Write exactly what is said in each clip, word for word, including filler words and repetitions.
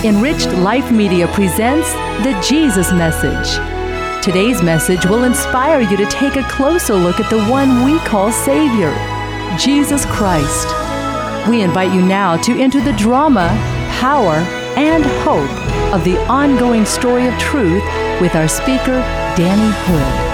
Enriched Life Media presents the Jesus Message. Today's message will inspire you to take a closer look at the one we call Savior, Jesus Christ. We invite you now to enter the drama, power, and hope of the ongoing story of truth with our speaker, Danny Hood.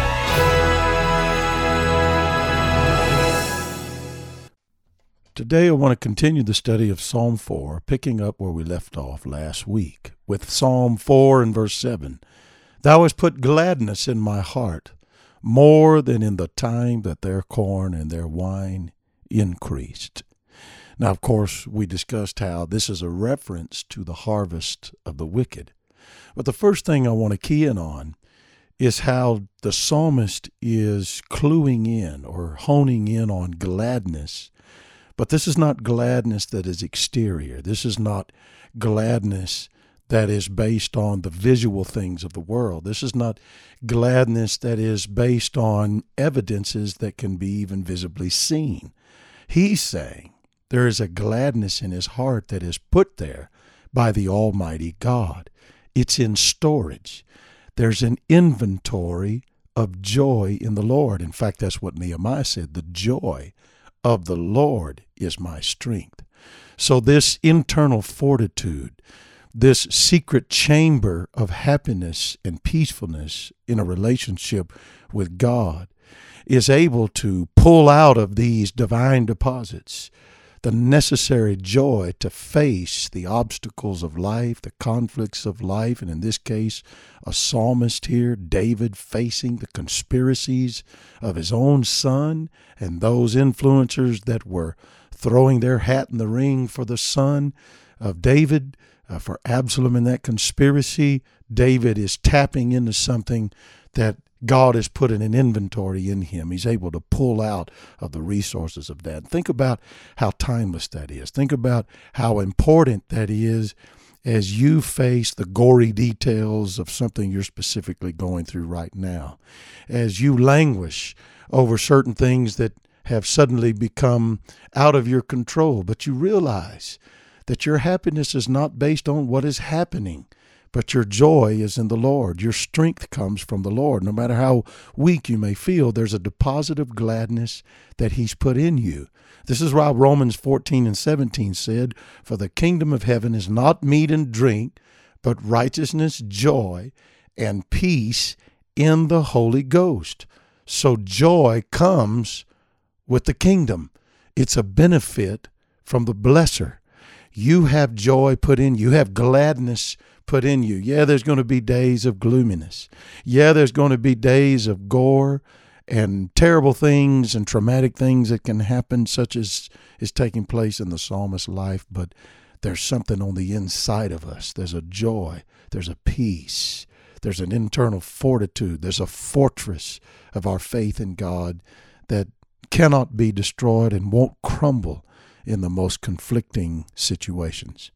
Today I want to continue the study of Psalm four, picking up where we left off last week with Psalm four and verse seven. Thou hast put gladness in my heart, more than in the time that their corn and their wine increased. Now, of course, we discussed how this is a reference to the harvest of the wicked. But the first thing I want to key in on is how the psalmist is cluing in or honing in on gladness. But this is not gladness that is exterior. This is not gladness that is based on the visual things of the world. This is not gladness that is based on evidences that can be even visibly seen. He's saying there is a gladness in his heart that is put there by the Almighty God. It's in storage. There's an inventory of joy in the Lord. In fact, that's what Nehemiah said, the joy of the Lord is my strength. So this internal fortitude, this secret chamber of happiness and peacefulness in a relationship with God is able to pull out of these divine deposits the necessary joy to face the obstacles of life, the conflicts of life, and in this case, a psalmist here, David, facing the conspiracies of his own son and those influencers that were throwing their hat in the ring for the son of David, uh, for Absalom in that conspiracy. David is tapping into something that God has put in an inventory in him. He's able to pull out of the resources of that. Think about how timeless that is. Think about how important that is as you face the gory details of something you're specifically going through right now. As you languish over certain things that have suddenly become out of your control, but you realize that your happiness is not based on what is happening, but your joy is in the Lord. Your strength comes from the Lord. No matter how weak you may feel, there's a deposit of gladness that He's put in you. This is why Romans fourteen and seventeen said, "For the kingdom of heaven is not meat and drink, but righteousness, joy, and peace in the Holy Ghost." So joy comes with the kingdom. It's a benefit from the blesser. You have joy put in you. You have gladness put in you. Yeah, there's going to be days of gloominess. Yeah, there's going to be days of gore and terrible things and traumatic things that can happen, such as is taking place in the psalmist's life. But there's something on the inside of us. There's a joy. There's a peace. There's an internal fortitude. There's a fortress of our faith in God that cannot be destroyed and won't crumble in the most conflicting situations.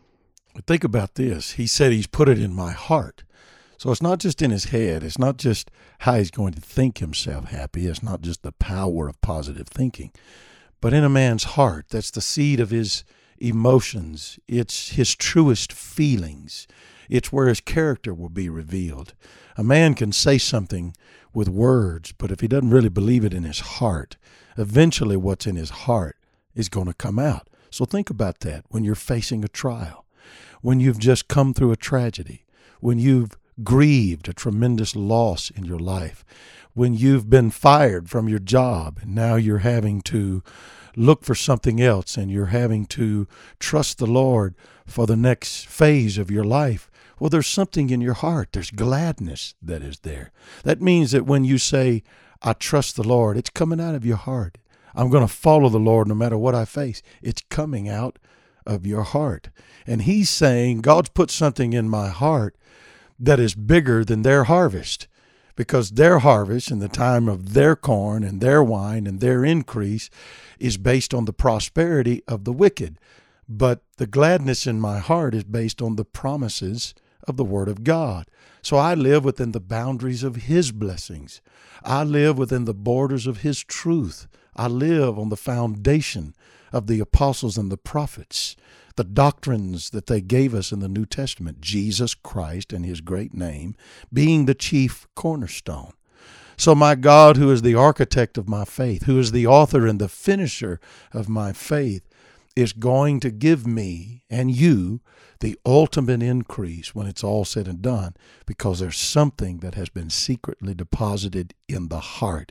Think about this. He said He's put it in my heart. So it's not just in his head. It's not just how he's going to think himself happy. It's not just the power of positive thinking. But in a man's heart, that's the seed of his emotions. It's his truest feelings. It's where his character will be revealed. A man can say something with words, but if he doesn't really believe it in his heart, eventually what's in his heart is going to come out. So think about that when you're facing a trial, when you've just come through a tragedy, when you've grieved a tremendous loss in your life, when you've been fired from your job and now you're having to look for something else and you're having to trust the Lord for the next phase of your life. Well, there's something in your heart. There's gladness that is there. That means that when you say, I trust the Lord, it's coming out of your heart. I'm going to follow the Lord no matter what I face. It's coming out of your heart. And He's saying, God's put something in my heart that is bigger than their harvest, because their harvest in the time of their corn and their wine and their increase is based on the prosperity of the wicked. But the gladness in my heart is based on the promises of the Word of God. So I live within the boundaries of His blessings. I live within the borders of His truth. I live on the foundation of the apostles and the prophets, the doctrines that they gave us in the New Testament, Jesus Christ and his great name being the chief cornerstone. So my God, who is the architect of my faith, who is the author and the finisher of my faith, is going to give me and you the ultimate increase when it's all said and done, because there's something that has been secretly deposited in the heart.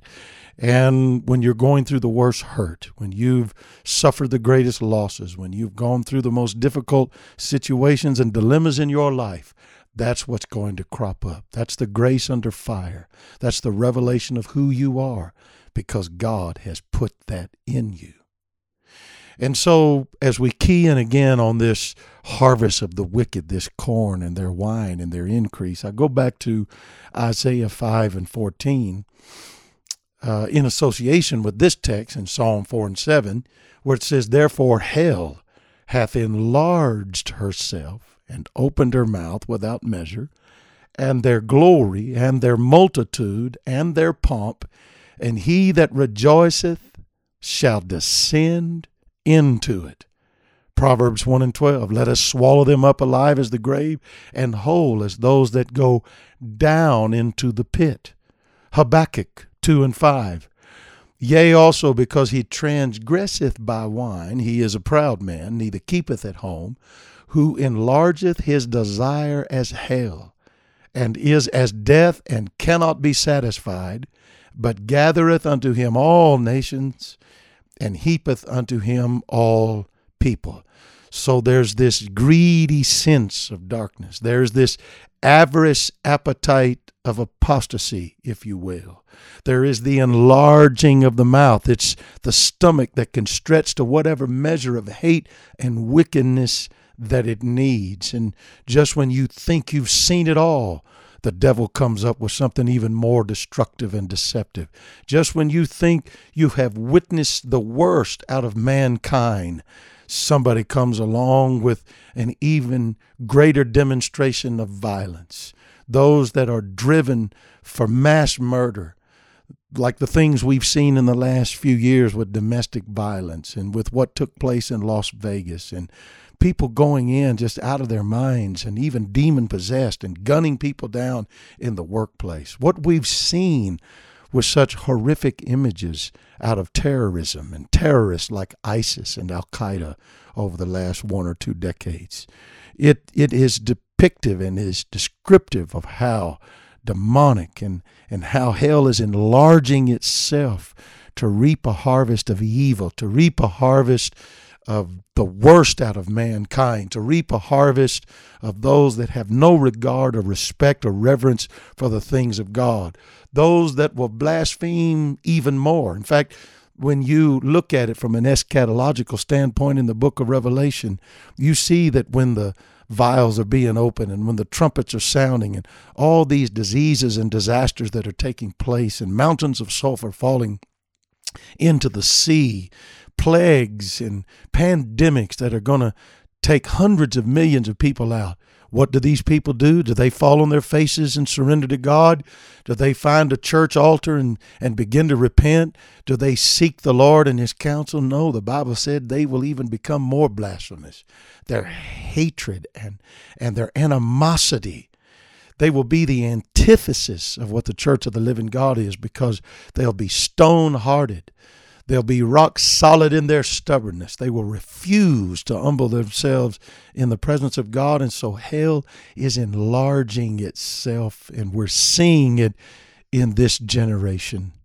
And when you're going through the worst hurt, when you've suffered the greatest losses, when you've gone through the most difficult situations and dilemmas in your life, that's what's going to crop up. That's the grace under fire. That's the revelation of who you are, because God has put that in you. And so as we key in again on this harvest of the wicked, this corn and their wine and their increase, I go back to Isaiah five and fourteen uh, in association with this text in Psalm four and seven, where it says, "Therefore hell hath enlarged herself and opened her mouth without measure, and their glory and their multitude and their pomp, and he that rejoiceth shall descend into it." Proverbs one and twelve, "Let us swallow them up alive as the grave, and whole as those that go down into the pit." Habakkuk two and five, "Yea, also because he transgresseth by wine, he is a proud man, neither keepeth at home, who enlargeth his desire as hell, and is as death, and cannot be satisfied, but gathereth unto him all nations, and heapeth unto him all people." So there's this greedy sense of darkness. There's this avarice appetite of apostasy, if you will. There is the enlarging of the mouth. It's the stomach that can stretch to whatever measure of hate and wickedness that it needs. And just when you think you've seen it all, the devil comes up with something even more destructive and deceptive. Just when you think you have witnessed the worst out of mankind, somebody comes along with an even greater demonstration of violence. Those that are driven for mass murder, like the things we've seen in the last few years with domestic violence and with what took place in Las Vegas, and people going in just out of their minds and even demon-possessed and gunning people down in the workplace. What we've seen with such horrific images out of terrorism and terrorists like ISIS and Al-Qaeda over the last one or two decades. It it is depictive and is descriptive of how demonic and, and how hell is enlarging itself to reap a harvest of evil, to reap a harvest of the worst out of mankind, to reap a harvest of those that have no regard or respect or reverence for the things of God, those that will blaspheme even more. In fact, when you look at it from an eschatological standpoint in the book of Revelation, you see that when the vials are being opened and when the trumpets are sounding and all these diseases and disasters that are taking place and mountains of sulfur falling into the sea, plagues and pandemics that are going to take hundreds of millions of people out. What do these people do? Do they fall on their faces and surrender to God? Do they find a church altar and, and begin to repent? Do they seek the Lord and his counsel? No, the Bible said they will even become more blasphemous. Their hatred and, and their animosity, they will be the antithesis of what the church of the living God is, because they'll be stone-hearted. They'll be rock solid in their stubbornness. They will refuse to humble themselves in the presence of God. And so hell is enlarging itself, and we're seeing it in this generation.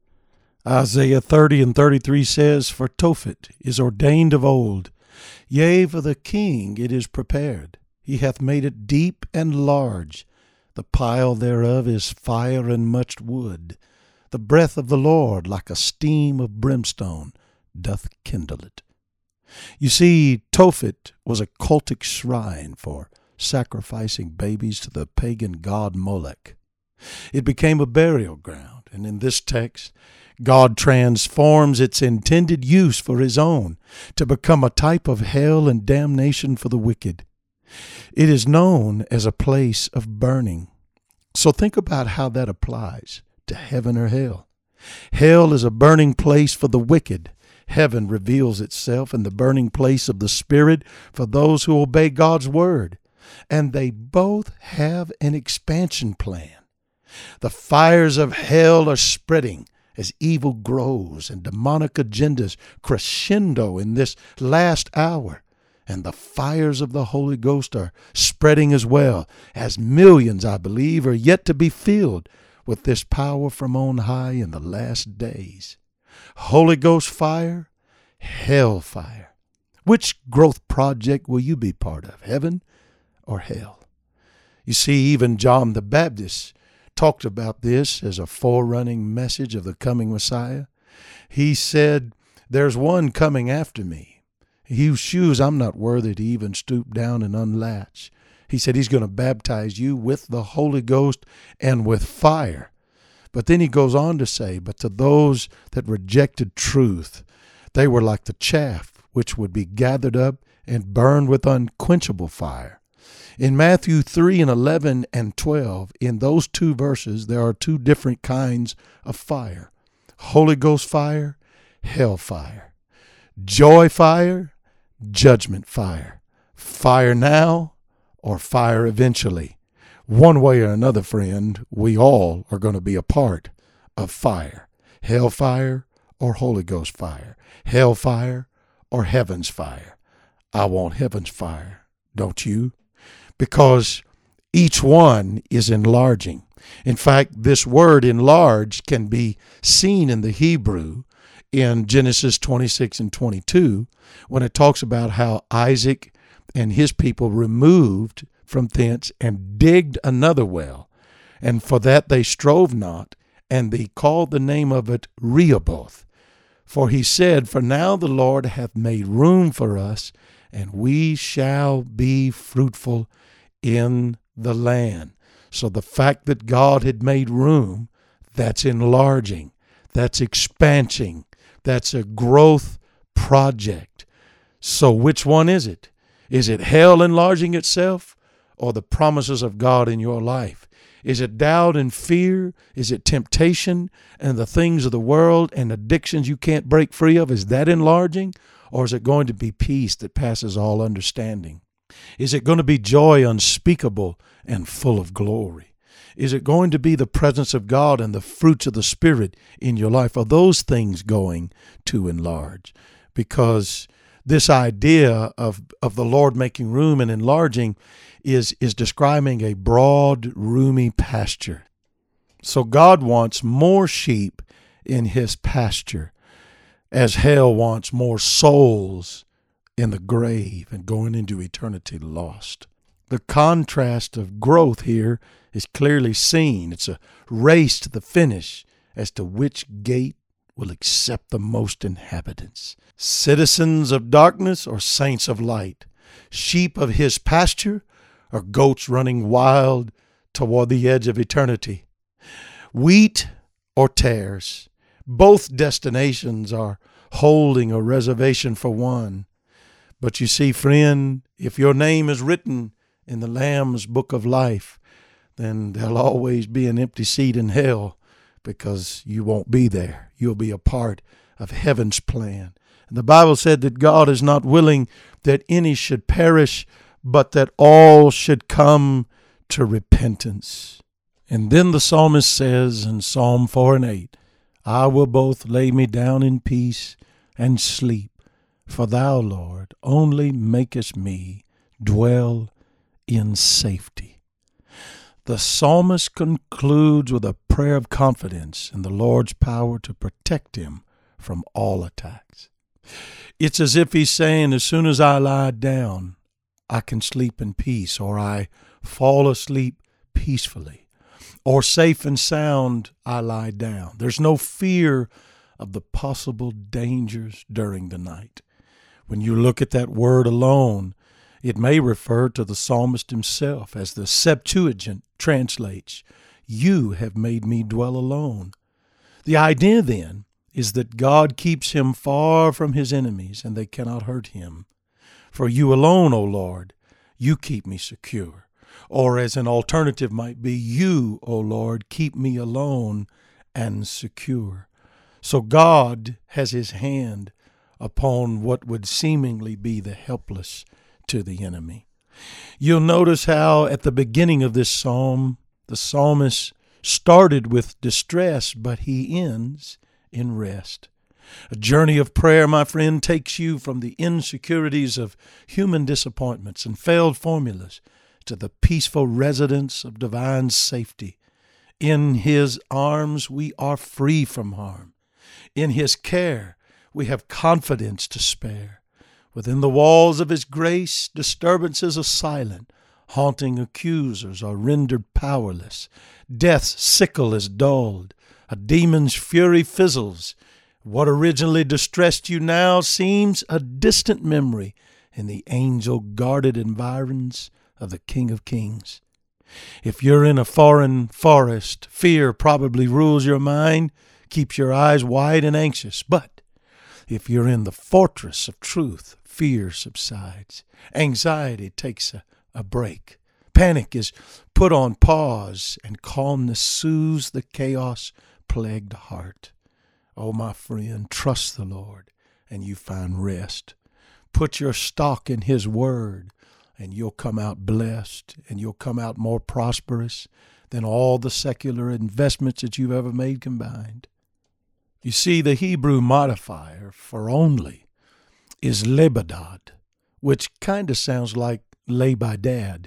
Isaiah thirty and thirty-three says, "For Tophet is ordained of old, yea, for the king it is prepared. He hath made it deep and large. The pile thereof is fire and much wood. The breath of the Lord, like a steam of brimstone, doth kindle it." You see, Tophet was a cultic shrine for sacrificing babies to the pagan god Molech. It became a burial ground, and in this text, God transforms its intended use for his own to become a type of hell and damnation for the wicked. It is known as a place of burning. So think about how that applies to heaven or hell. Hell is a burning place for the wicked. Heaven reveals itself in the burning place of the Spirit for those who obey God's word. And they both have an expansion plan. The fires of hell are spreading as evil grows and demonic agendas crescendo in this last hour. And the fires of the Holy Ghost are spreading as well, as millions, I believe, are yet to be filled with this power from on high in the last days. Holy Ghost fire, hell fire. Which growth project will you be part of, heaven or hell? You see, even John the Baptist talked about this as a forerunning message of the coming Messiah. He said, "There's one coming after me, whose shoes I'm not worthy to even stoop down and unlatch." He said he's going to baptize you with the Holy Ghost and with fire. But then he goes on to say, but to those that rejected truth, they were like the chaff which would be gathered up and burned with unquenchable fire. In Matthew three and eleven and twelve, in those two verses, there are two different kinds of fire. Holy Ghost fire, hell fire. Joy fire, judgment fire. Fire now or fire eventually. One way or another, friend, we all are going to be a part of fire. Hellfire or Holy Ghost fire. Hellfire or heaven's fire. I want heaven's fire, don't you? Because each one is enlarging. In fact, this word enlarge can be seen in the Hebrew in Genesis twenty-six and twenty-two, when it talks about how Isaac and his people removed from thence and digged another well. And for that they strove not, and they called the name of it Rehoboth. For he said, for now the Lord hath made room for us, and we shall be fruitful in the land. So the fact that God had made room, that's enlarging, that's expansion, that's a growth project. So which one is it? Is it hell enlarging itself, or the promises of God in your life? Is it doubt and fear? Is it temptation and the things of the world and addictions you can't break free of? Is that enlarging? Or is it going to be peace that passes all understanding? Is it going to be joy unspeakable and full of glory? Is it going to be the presence of God and the fruits of the Spirit in your life? Are those things going to enlarge? Because this idea of, of the Lord making room and enlarging is, is describing a broad, roomy pasture. So God wants more sheep in his pasture, as hell wants more souls in the grave and going into eternity lost. The contrast of growth here is clearly seen. It's a race to the finish as to which gate will accept the most inhabitants. Citizens of darkness or saints of light? Sheep of his pasture or goats running wild toward the edge of eternity? Wheat or tares? Both destinations are holding a reservation for one. But you see, friend, if your name is written in the Lamb's book of life, then there'll always be an empty seat in hell, because you won't be there. You'll be a part of heaven's plan. And the Bible said that God is not willing that any should perish, but that all should come to repentance. And then the psalmist says in Psalm four and eight, I will both lay me down in peace and sleep, for thou, Lord, only makest me dwell in safety. The psalmist concludes with a prayer of confidence in the Lord's power to protect him from all attacks. It's as if he's saying, as soon as I lie down, I can sleep in peace, or I fall asleep peacefully, or safe and sound I lie down. There's no fear of the possible dangers during the night. When you look at that word alone, it may refer to the psalmist himself, as the Septuagint translates, you have made me dwell alone. The idea then is that God keeps him far from his enemies, and they cannot hurt him. For you alone, O Lord, you keep me secure. Or as an alternative might be, you, O Lord, keep me alone and secure. So God has his hand upon what would seemingly be the helpless to the enemy. You'll notice how at the beginning of this psalm, the psalmist started with distress, but he ends in rest. A journey of prayer, my friend, takes you from the insecurities of human disappointments and failed formulas to the peaceful residence of divine safety. In His arms we are free from harm. In His care we have confidence to spare. Within the walls of His grace, disturbances are silent. Haunting accusers are rendered powerless. Death's sickle is dulled. A demon's fury fizzles. What originally distressed you now seems a distant memory in the angel-guarded environs of the King of Kings. If you're in a foreign forest, fear probably rules your mind, keeps your eyes wide and anxious. But if you're in the fortress of truth, fear subsides. Anxiety takes a, a break. Panic is put on pause, and calmness soothes the chaos-plagued heart. Oh, my friend, trust the Lord, and you find rest. Put your stock in His word, and you'll come out blessed, and you'll come out more prosperous than all the secular investments that you've ever made combined. You see, the Hebrew modifier for only is lebadad, which kind of sounds like lay by dad.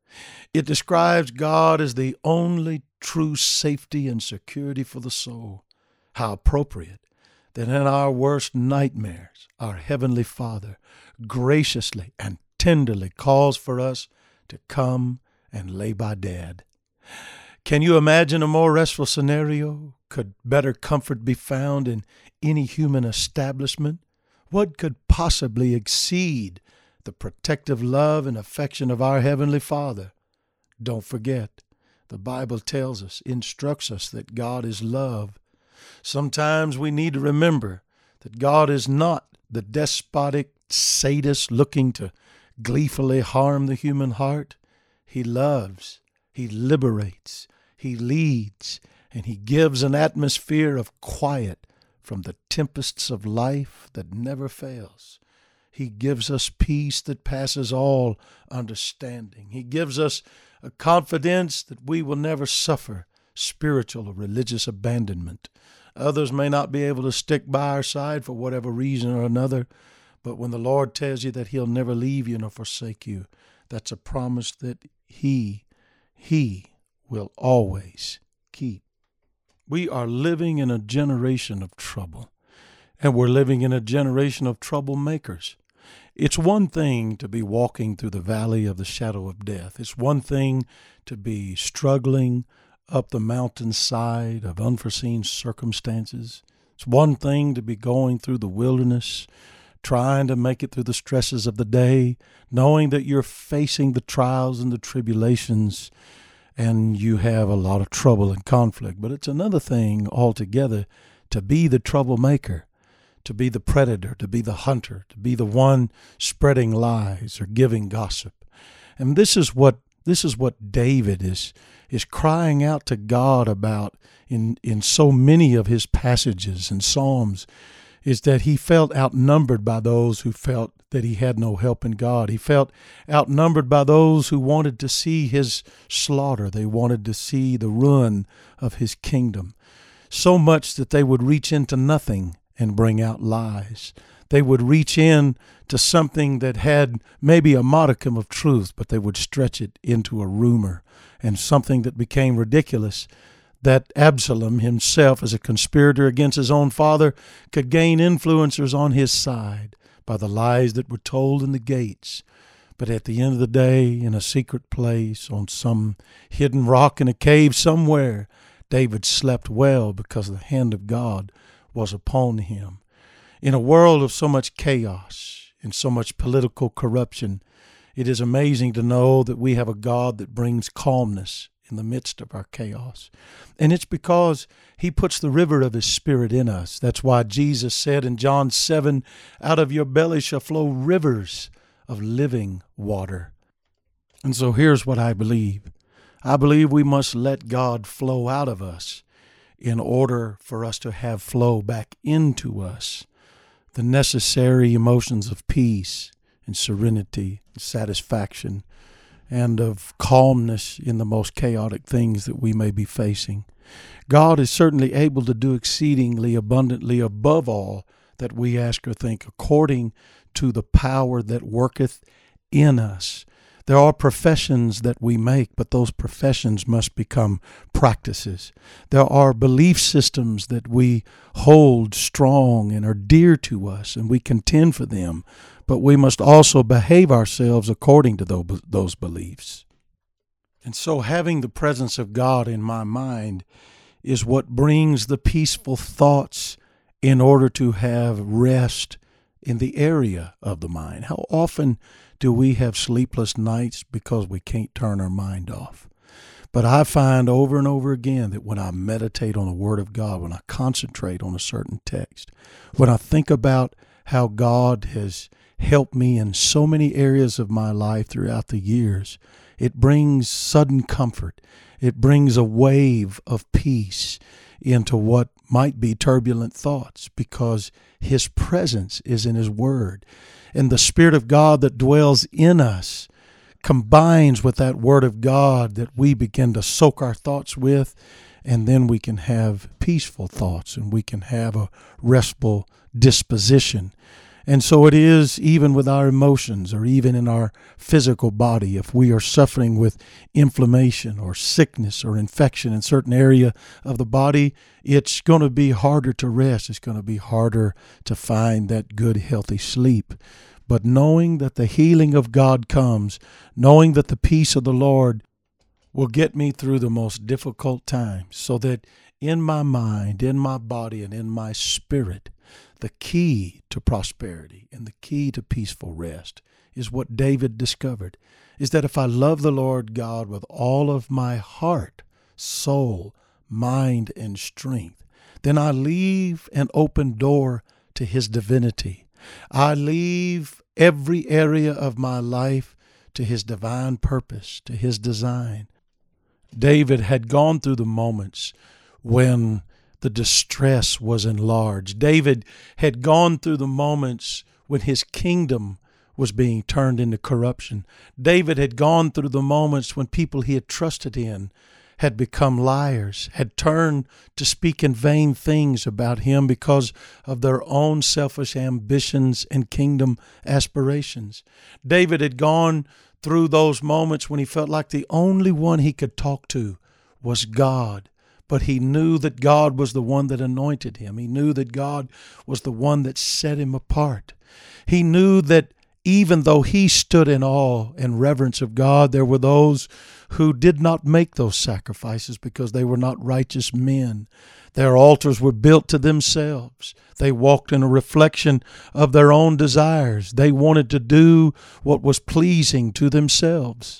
It describes God as the only true safety and security for the soul. How appropriate that in our worst nightmares, our Heavenly Father graciously and tenderly calls for us to come and lay by dad. Can you imagine a more restful scenario? Could better comfort be found in any human establishment? What could possibly exceed the protective love and affection of our Heavenly Father? Don't forget, the Bible tells us, instructs us that God is love. Sometimes we need to remember that God is not the despotic sadist looking to gleefully harm the human heart. He loves, He liberates, He leads, and He gives an atmosphere of quiet from the tempests of life that never fails. He gives us peace that passes all understanding. He gives us a confidence that we will never suffer spiritual or religious abandonment. Others may not be able to stick by our side for whatever reason or another, but when the Lord tells you that He'll never leave you nor forsake you, that's a promise that He, He will always keep. We are living in a generation of trouble, and we're living in a generation of troublemakers. It's one thing to be walking through the valley of the shadow of death. It's one thing to be struggling up the mountainside of unforeseen circumstances. It's one thing to be going through the wilderness, trying to make it through the stresses of the day, knowing that you're facing the trials and the tribulations, and you have a lot of trouble and conflict. But it's another thing altogether to be the troublemaker, to be the predator, to be the hunter, to be the one spreading lies or giving gossip. And this is what this is what David is is crying out to God about in, in so many of his passages and Psalms, is that he felt outnumbered by those who felt that he had no help in God. He felt outnumbered by those who wanted to see his slaughter. They wanted to see the ruin of his kingdom, so much that they would reach into nothing and bring out lies. They would reach in to something that had maybe a modicum of truth, but they would stretch it into a rumor and something that became ridiculous, that Absalom himself, as a conspirator against his own father, could gain influencers on his side by the lies that were told in the gates. But at the end of the day, in a secret place, on some hidden rock in a cave somewhere, David slept well because the hand of God was upon him. In a world of so much chaos and so much political corruption, it is amazing to know that we have a God that brings calmness in the midst of our chaos. And it's because He puts the river of His Spirit in us. That's why Jesus said in John seven, out of your belly shall flow rivers of living water. And so here's what I believe. I believe we must let God flow out of us in order for us to have flow back into us. the necessary emotions of peace and serenity and satisfaction and of calmness in the most chaotic things that we may be facing. God is certainly able to do exceedingly abundantly above all that we ask or think, according to the power that worketh in us. There are professions that we make, but those professions must become practices. There are belief systems that we hold strong and are dear to us, and we contend for them, but we must also behave ourselves according to those, those beliefs. And so having the presence of God in my mind is what brings the peaceful thoughts in order to have rest in the area of the mind. How often do we have sleepless nights because we can't turn our mind off? But I find over and over again that when I meditate on the Word of God, when I concentrate on a certain text, when I think about how God has helped me in so many areas of my life throughout the years, it brings sudden comfort. It brings a wave of peace into what might be turbulent thoughts, because His presence is in His Word. And the Spirit of God that dwells in us combines with that Word of God that we begin to soak our thoughts with, and then we can have peaceful thoughts and we can have a restful disposition. And so it is even with our emotions, or even in our physical body. If we are suffering with inflammation or sickness or infection in a certain area of the body, it's going to be harder to rest. It's going to be harder to find that good, healthy sleep. But knowing that the healing of God comes, knowing that the peace of the Lord will get me through the most difficult times, so that in my mind, in my body, and in my spirit, the key to prosperity and the key to peaceful rest is what David discovered, is that if I love the Lord God with all of my heart, soul, mind, and strength, then I leave an open door to His divinity. I leave every area of my life to His divine purpose, to His design. David had gone through the moments when the distress was enlarged. David had gone through the moments when his kingdom was being turned into corruption. David had gone through the moments when people he had trusted in had become liars, had turned to speak in vain things about him because of their own selfish ambitions and kingdom aspirations. David had gone through those moments when he felt like the only one he could talk to was God. But he knew that God was the one that anointed him. He knew that God was the one that set him apart. He knew that even though he stood in awe and reverence of God, there were those who did not make those sacrifices because they were not righteous men. Their altars were built to themselves. They walked in a reflection of their own desires. They wanted to do what was pleasing to themselves.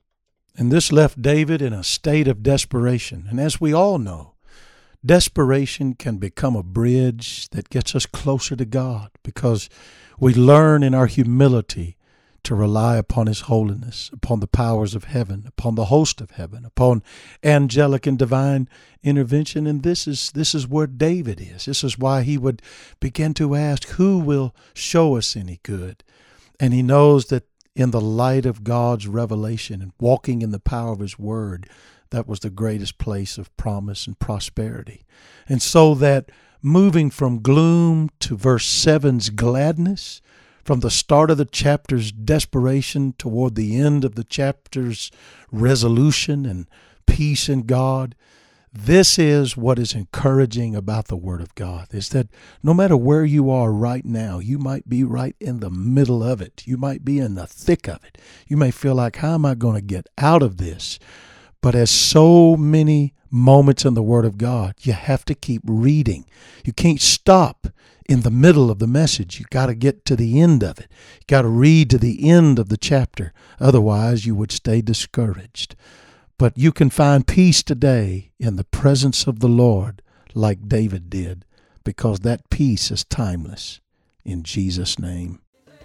And this left David in a state of desperation. And as we all know, desperation can become a bridge that gets us closer to God, because we learn in our humility to rely upon His holiness, upon the powers of heaven, upon the host of heaven, upon angelic and divine intervention. And this is this is where David is. This is why he would begin to ask, who will show us any good? And he knows that in the light of God's revelation and walking in the power of His Word, that was the greatest place of promise and prosperity. And so that moving from gloom to verse seven's gladness, from the start of the chapter's desperation toward the end of the chapter's resolution and peace in God, this is what is encouraging about the Word of God, is that no matter where you are right now, you might be right in the middle of it. You might be in the thick of it. You may feel like, how am I going to get out of this? But as so many moments in the Word of God, you have to keep reading. You can't stop in the middle of the message. You got to get to the end of it. You got to read to the end of the chapter. Otherwise, you would stay discouraged. But you can find peace today in the presence of the Lord like David did, because that peace is timeless. In Jesus' name.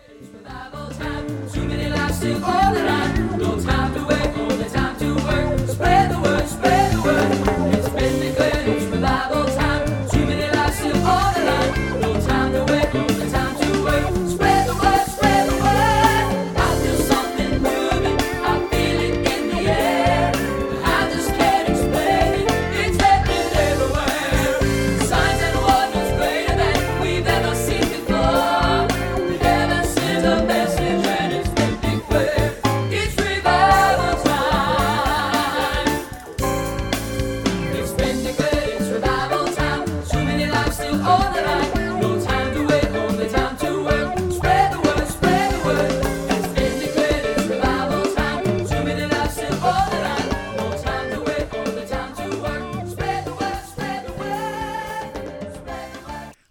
Spread the word, spread the word. It's been declared it's revival time. Too many lives still on the line. No time to wait, no time.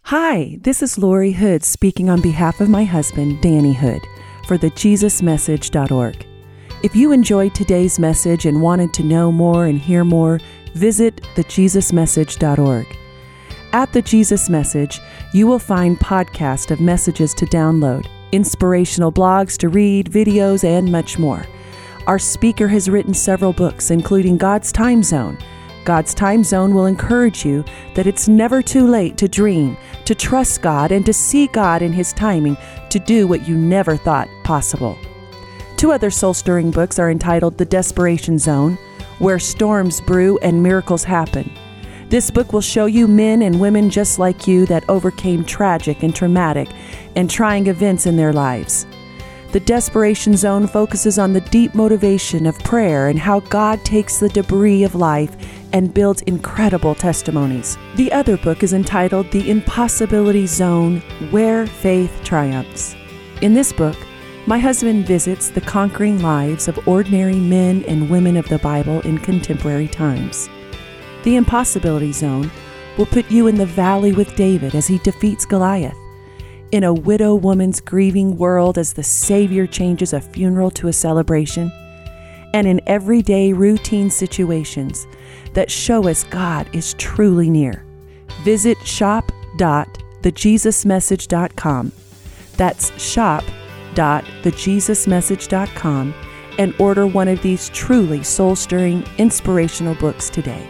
Hi, this is Lori Hood speaking on behalf of my husband, Danny Hood, for the Jesus Message dot org. If you enjoyed today's message and wanted to know more and hear more, visit the Jesus Message dot org. At The Jesus Message, you will find podcasts of messages to download, inspirational blogs to read, videos, and much more. Our speaker has written several books, including God's Time Zone. God's Time Zone will encourage you that it's never too late to dream, to trust God, and to see God in His timing to do what you never thought possible. Two other soul-stirring books are entitled The Desperation Zone, Where Storms Brew and Miracles Happen. This book will show you men and women just like you that overcame tragic and traumatic and trying events in their lives. The Desperation Zone focuses on the deep motivation of prayer and how God takes the debris of life and builds incredible testimonies. The other book is entitled The Impossibility Zone, Where Faith Triumphs. In this book, my husband visits the conquering lives of ordinary men and women of the Bible in contemporary times. The Impossibility Zone will put you in the valley with David as he defeats Goliath, in a widow woman's grieving world as the Savior changes a funeral to a celebration, and in everyday routine situations that show us God is truly near. Visit shop dot the jesus message dot com. That's shop dot the jesus message dot com and order one of these truly soul-stirring, inspirational books today.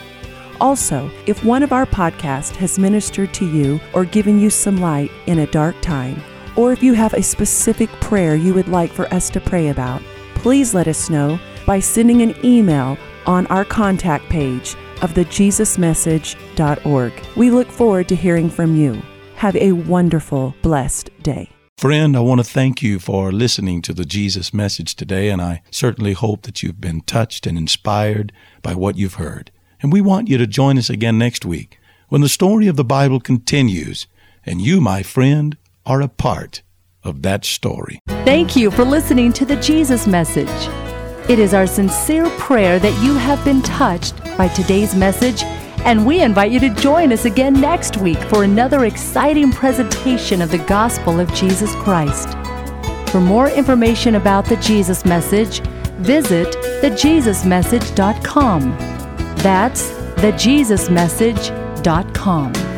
Also, if one of our podcasts has ministered to you or given you some light in a dark time, or if you have a specific prayer you would like for us to pray about, please let us know by sending an email on our contact page of the jesus message dot org. We look forward to hearing from you. Have a wonderful, blessed day. Friend, I want to thank you for listening to the Jesus Message today, and I certainly hope that you've been touched and inspired by what you've heard. And we want you to join us again next week when the story of the Bible continues, and you, my friend, are a part of that story. Thank you for listening to the Jesus Message. It is our sincere prayer that you have been touched by today's message, and we invite you to join us again next week for another exciting presentation of the gospel of Jesus Christ. For more information about the Jesus Message, visit the jesus message dot com. That's the jesus message dot com.